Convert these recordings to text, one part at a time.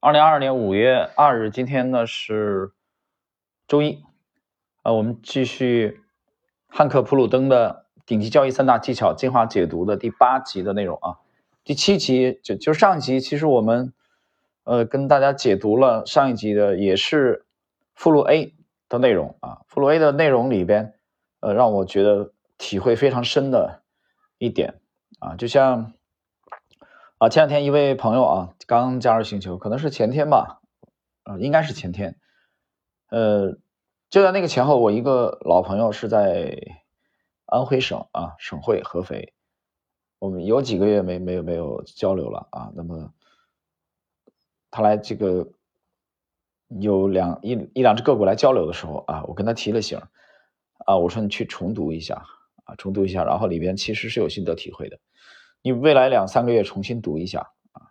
2022年5月2日，今天呢是周一，我们继续汉克普鲁登的顶级交易3大技巧进化解读的第8集的内容啊。第7集就上一集，其实我们跟大家解读了上一集的也是附录 A 的内容啊。附录 A 的内容里边，让我觉得体会非常深的一点啊，就像前两天一位朋友啊刚加入星球，可能是前天吧，应该是前天，就在那个前后，我一个老朋友是在安徽省啊，省会合肥，我们有几个月没有交流了啊。那么他来这个有一两只个股来交流的时候啊，我跟他提了醒啊，我说你去重读一下啊，重读一下，然后里边其实是有心得体会的。你未来2-3个月重新读一下啊，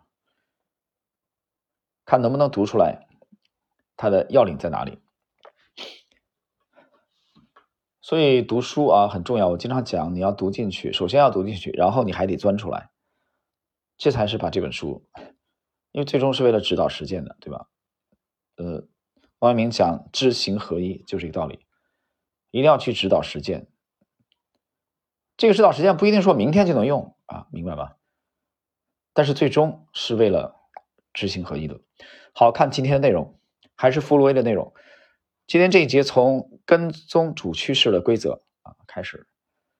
看能不能读出来它的要领在哪里。所以读书啊很重要，我经常讲你要读进去，首先要读进去，然后你还得钻出来，这才是把这本书，因为最终是为了指导实践的，对吧？王阳明讲知行合一，就这个道理，一定要去指导实践。这个指导实践不一定说明天就能用啊，明白吧？但是最终是为了知行合一的。好，看今天的内容，还是附录 A 的内容。今天这一节从跟踪主趋势的规则啊开始，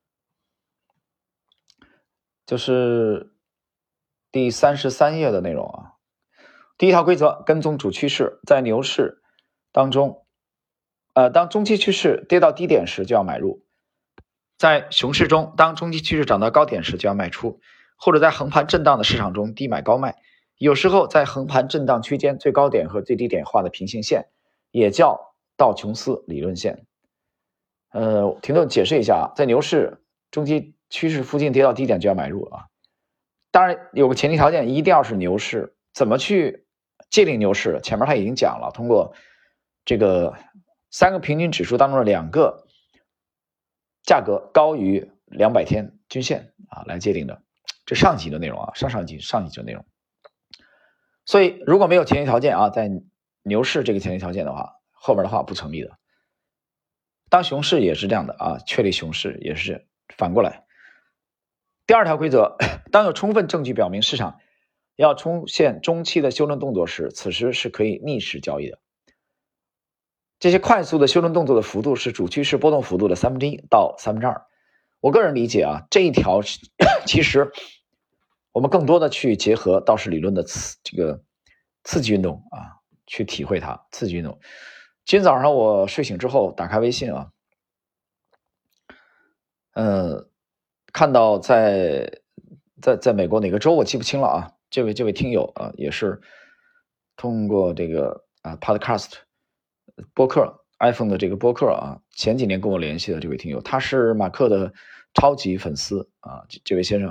就是第33页的内容啊。第一条规则，跟踪主趋势，在牛市当中，当中期趋势跌到低点时就要买入，在熊市中，当中期趋势涨到高点时就要卖出，或者在横盘震荡的市场中低买高卖。有时候在横盘震荡区间最高点和最低点画的平行线也叫道琼斯理论线。停顿解释一下，在牛市中期趋势附近跌到低点就要买入啊。当然有个前提条件，一定要是牛市。怎么去界定牛市？前面他已经讲了，通过这个3个平均指数当中的2个价格高于200天均线啊来界定的。这上集的内容啊，上一集的内容。所以如果没有前提条件啊，在牛市这个前提条件的话，后面的话不成立的。当熊市也是这样的啊，确立熊市也是反过来。第2条规则，当有充分证据表明市场要出现中期的修正动作时，此时是可以逆势交易的。这些快速的修正动作的幅度是主趋势波动幅度的1/3到2/3。我个人理解啊，这一条其实我们更多的去结合道氏理论的这个刺激运动啊，去体会它刺激运动。今天早上我睡醒之后打开微信啊，看到在美国哪个州我记不清了啊，这位听友啊也是通过这个podcast 播客 iPhone 的这个播客啊，前几年跟我联系的这位听友，他是马克的超级粉丝啊，这位先生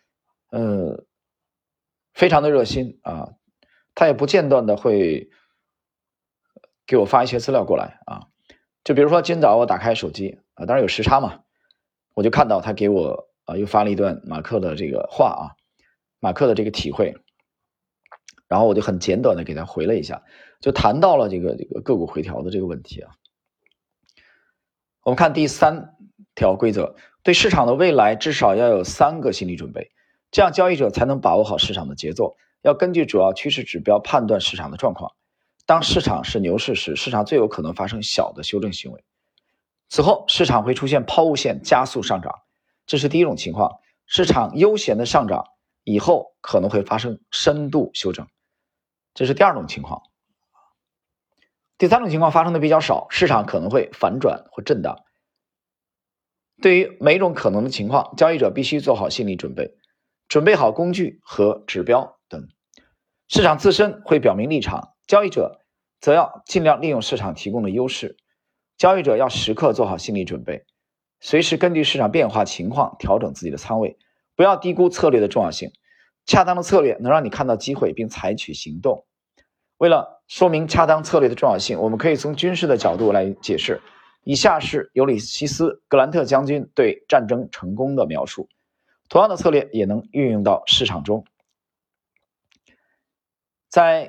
非常的热心啊，他也不间断的会给我发一些资料过来啊，就比如说今早我打开手机啊，当然有时差嘛，我就看到他给我又发了一段马克的这个话啊，马克的这个体会，然后我就很简短的给他回了一下，就谈到了这个个股回调的这个问题啊。我们看第3条规则，对市场的未来至少要有3个心理准备，这样交易者才能把握好市场的节奏。要根据主要趋势指标判断市场的状况。当市场是牛市时，市场最有可能发生小的修正行为。此后市场会出现抛物线加速上涨，这是第一种情况。市场悠闲的上涨以后可能会发生深度修正，这是第2种情况。第3种情况发生的比较少，市场可能会反转或震荡。对于每种可能的情况，交易者必须做好心理准备，准备好工具和指标等。市场自身会表明立场，交易者则要尽量利用市场提供的优势。交易者要时刻做好心理准备，随时根据市场变化情况调整自己的仓位，不要低估策略的重要性。恰当的策略能让你看到机会并采取行动。为了说明恰当策略的重要性，我们可以从军事的角度来解释。以下是尤里西斯·格兰特将军对战争成功的描述。同样的策略也能运用到市场中。在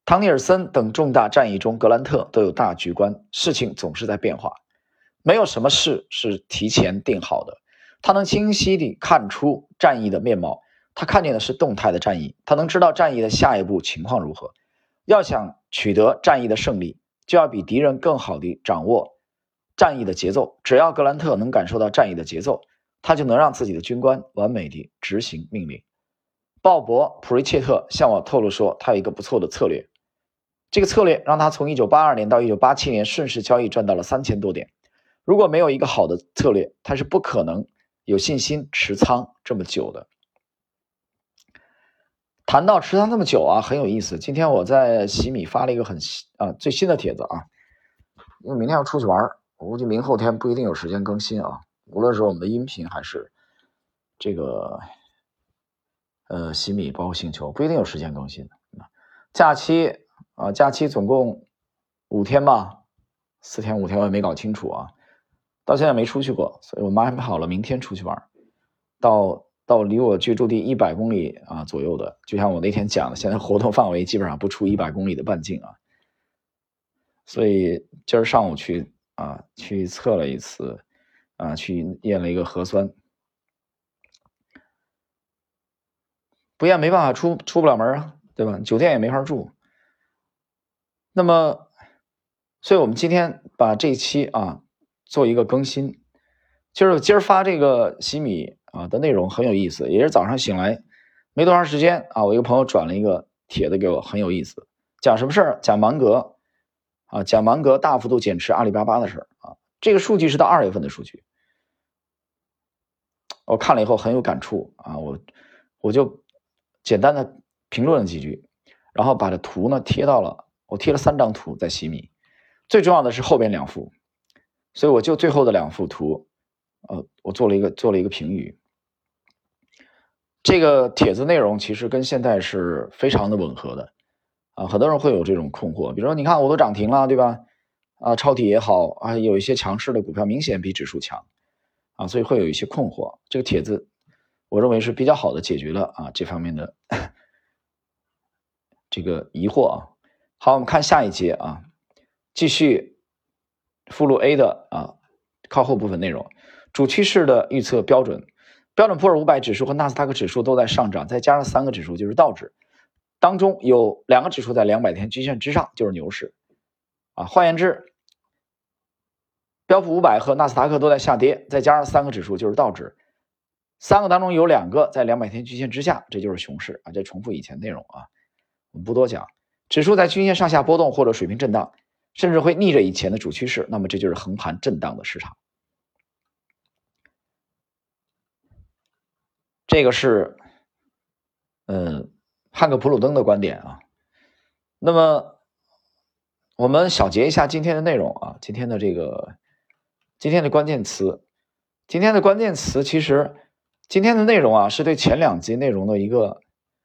唐尼尔森等重大战役中，格兰特都有大局观，事情总是在变化，没有什么事是提前定好的。他能清晰地看出战役的面貌，他看见的是动态的战役，他能知道战役的下一步情况如何。要想取得战役的胜利，就要比敌人更好地掌握战役的节奏。只要格兰特能感受到战役的节奏，他就能让自己的军官完美地执行命令。鲍勃·普瑞切特向我透露说，他有一个不错的策略。这个策略让他从1982年到1987年顺势交易赚到了3000多点。如果没有一个好的策略，他是不可能有信心持仓这么久的。谈到持仓这么久啊，很有意思。今天我在喜米发了一个最新的帖子啊，因为明天要出去玩，我估计明后天不一定有时间更新啊。无论是我们的音频还是这个喜米包括星球，不一定有时间更新。假期总共5天吧，4天5天我也没搞清楚啊，到现在没出去过，所以我们安排好了明天出去玩，到离我居住地100公里左右的，就像我那天讲的，现在活动范围基本上不出100公里的半径啊，所以今儿上午去测了一次去验了一个核酸，不验没办法出不了门啊，对吧？酒店也没法住。那么，所以我们今天把这一期做一个更新，就是今儿发这个喜米的内容很有意思，也是早上醒来没多长时间我一个朋友转了一个帖子给我，很有意思，讲什么事儿？讲芒格讲芒格大幅度减持阿里巴巴的事儿这个数据是到2月份的数据，我看了以后很有感触我就简单的评论了几句，然后把这图呢我贴了3张图在喜米，最重要的是后边2幅，所以我就最后的2幅图我做了一个评语。这个帖子内容其实跟现在是非常的吻合的很多人会有这种困惑，比如说你看我都涨停了，对吧？抄底也好有一些强势的股票明显比指数强所以会有一些困惑。这个帖子我认为是比较好的解决了这方面的这个疑惑好，我们看下一节继续附录 A 的靠后部分内容，主趋势的预测标准。标准普尔500指数和纳斯达克指数都在上涨，再加上3个指数就是道指，当中有2个指数在200天均线之上，就是牛市换言之，标普500和纳斯达克都在下跌，再加上3个指数就是道指，3个当中有2个在200天均线之下，这就是熊市这重复以前内容我们不多讲。指数在均线上下波动或者水平震荡，甚至会逆着以前的主趋势，那么这就是横盘震荡的市场。这个是汉克普鲁登的观点那么我们小结一下今天的内容今天的关键词。今天的关键词其实今天的内容是对前2集内容的一个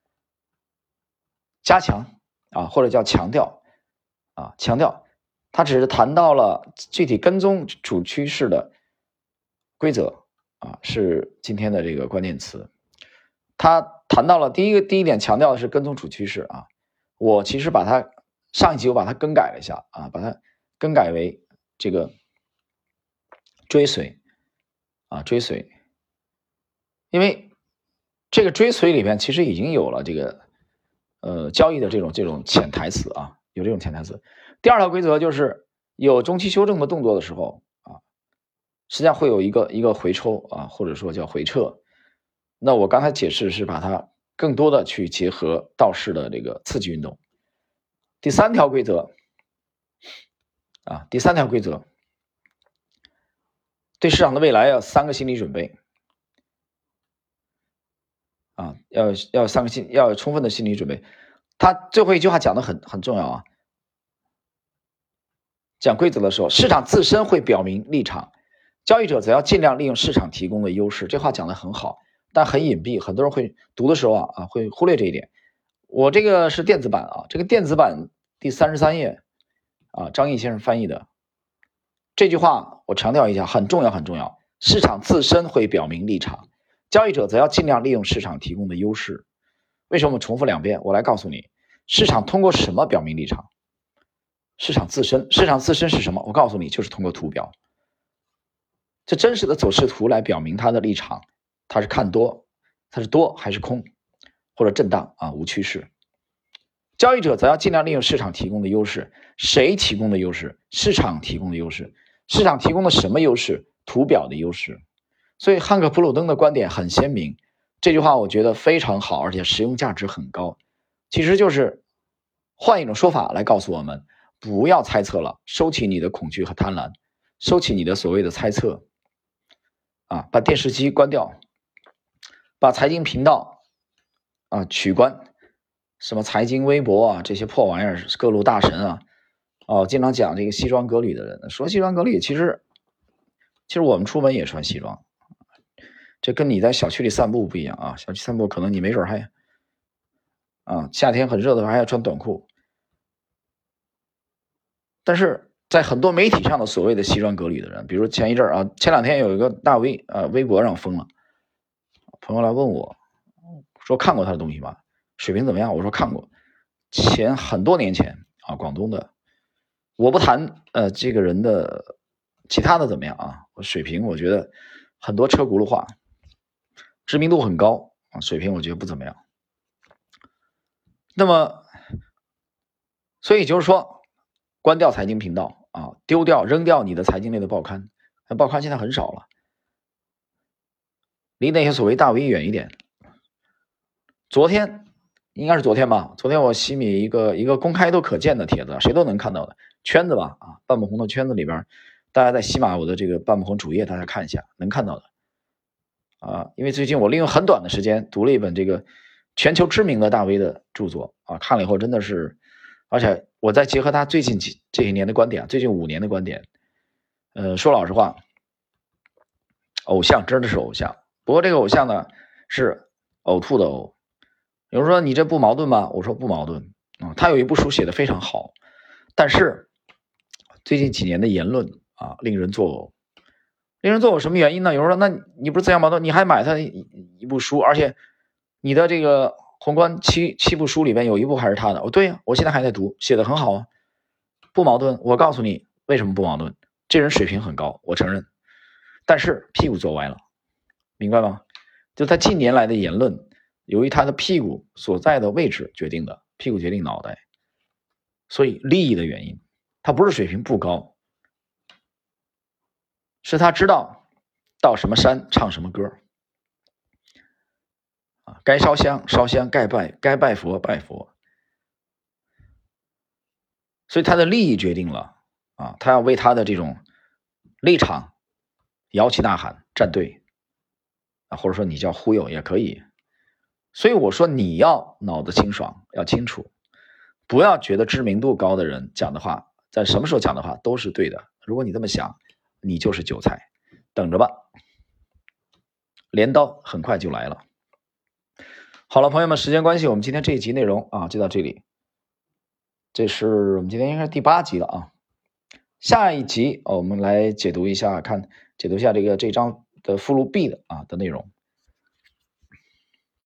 加强或者叫强调强调，它只是谈到了具体跟踪主趋势的规则是今天的这个关键词。他谈到了第一点强调的是跟踪主趋势我其实把它上一集我把它更改了一下把它更改为这个追随追随，因为这个追随里面其实已经有了这个交易的这种潜台词有这种潜台词。第2条规则就是有中期修正的动作的时候实际上会有一个回抽或者说叫回撤。那我刚才解释是把它更多的去结合道氏的这个刺激运动。第3条规则对市场的未来要3个心理准备要有充分的心理准备。他最后一句话讲的很重要讲规则的时候，市场自身会表明立场，交易者则要尽量利用市场提供的优势。这话讲的很好，但很隐蔽，很多人会读的时候会忽略这一点。我这个是电子版这个电子版第33页张毅先生翻译的这句话，我强调一下，很重要很重要。市场自身会表明立场，交易者则要尽量利用市场提供的优势。为什么我重复2遍？我来告诉你， 市场通过什么表明立场？市场自身，市场自身是什么？我告诉你，就是通过图表，这真实的走势图来表明它的立场，它是看多，它是多还是空，或者震荡啊，无趋势。交易者则要尽量利用市场提供的优势。谁提供的优势？市场提供的优势。市场提供的什么优势？图表的优势。所以汉克·普鲁登的观点很鲜明，这句话我觉得非常好，而且实用价值很高。其实就是换一种说法来告诉我们，不要猜测了，收起你的恐惧和贪婪，收起你的所谓的猜测啊，把电视机关掉，把财经频道啊取关，什么财经微博啊这些破玩意儿，各路大神啊，经常讲这个西装革履的人，说西装革履，其实我们出门也穿西装，这跟你在小区里散步不一样啊，小区散步可能你没准还夏天很热的时候还要穿短裤，但是在很多媒体上的所谓的西装革履的人，比如前两天有一个大 V 微博上封了，朋友来问我说看过他的东西吗？水平怎么样？我说看过，很多年前啊，广东的，我不谈这个人的其他的怎么样啊，水平我觉得很多车轱辘话，知名度很高啊，水平我觉得不怎么样。那么，所以就是说，关掉财经频道啊，扔掉你的财经类的报刊，报刊现在很少了，离那些所谓大 V 远一点。应该是昨天吧，昨天我西米一个公开都可见的帖子，谁都能看到的圈子吧，半亩红的圈子里边，大家在西马我的这个半亩红主页大家看一下，能看到的因为最近我利用很短的时间读了一本这个全球知名的大 V 的著作看了以后真的是，而且我再结合他最近这些年的观点，最近5年的观点，说老实话，偶像真的是偶像，不过这个偶像呢是呕吐的呕。有人说你这不矛盾吗？我说不矛盾他有一部书写的非常好，但是最近几年的言论令人作呕。令人作呕什么原因呢？有人说那你不是自相矛盾，你还买他一部书，而且你的这个宏观七部书里边有一部还是他的。对呀，我现在还在读，写的很好不矛盾。我告诉你为什么不矛盾，这人水平很高，我承认，但是屁股坐歪了，明白吗？就他近年来的言论，由于他的屁股所在的位置决定的，屁股决定脑袋，所以利益的原因，他不是水平不高，是他知道到什么山唱什么歌该烧香烧香，该拜佛拜佛，所以他的利益决定了他要为他的这种立场摇旗呐喊站队或者说你叫忽悠也可以。所以我说你要脑子清爽，要清楚，不要觉得知名度高的人讲的话，在什么时候讲的话都是对的。如果你这么想，你就是韭菜，等着吧，镰刀很快就来了。好了，朋友们，时间关系，我们今天这一集内容就到这里。这是我们今天应该是第8集了下一集我们来解读一下这章的附录 B 的内容。